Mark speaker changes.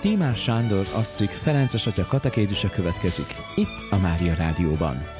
Speaker 1: Tímár Sándor Asztrik Ferences atya katekézise következik, itt a Mária Rádióban.